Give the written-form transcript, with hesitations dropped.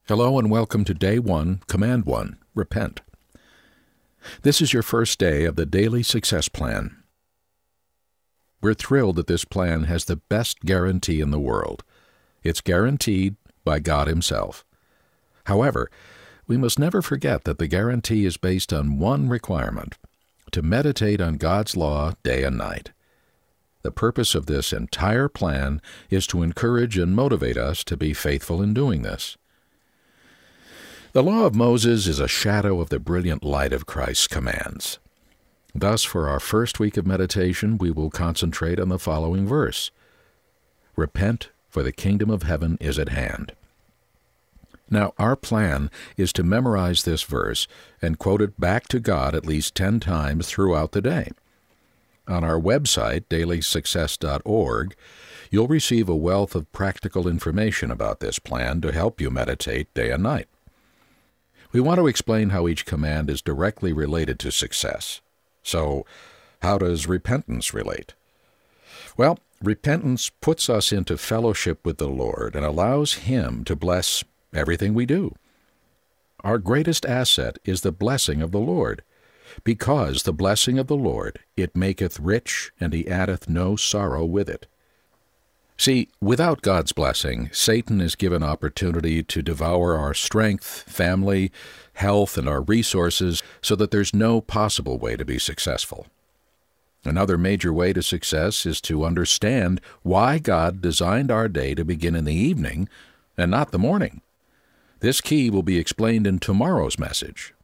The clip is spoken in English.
Hello and welcome to Day 1, Command 1, Repent. This is your first day of the Daily Success Plan. We're thrilled that this plan has the best guarantee in the world. It's guaranteed by God Himself. However, we must never forget that the guarantee is based on one requirement: to meditate on God's law day and night. The purpose of this entire plan is to encourage and motivate us to be faithful in doing this. The law of Moses is a shadow of the brilliant light of Christ's commands. Thus, for our first week of meditation, we will concentrate on the following verse: Repent, for the kingdom of heaven is at hand. Now, our plan is to memorize this verse and quote it back to God at least 10 times throughout the day. On our website, dailysuccess.org, you'll receive a wealth of practical information about this plan to help you meditate day and night. We want to explain how each command is directly related to success. So, how does repentance relate? Well, repentance puts us into fellowship with the Lord and allows Him to bless everything we do. Our greatest asset is the blessing of the Lord. Because the blessing of the Lord, it maketh rich, and He addeth no sorrow with it. See, without God's blessing, Satan is given opportunity to devour our strength, family, health, and our resources so that there's no possible way to be successful. Another major way to success is to understand why God designed our day to begin in the evening and not the morning. This key will be explained in tomorrow's message,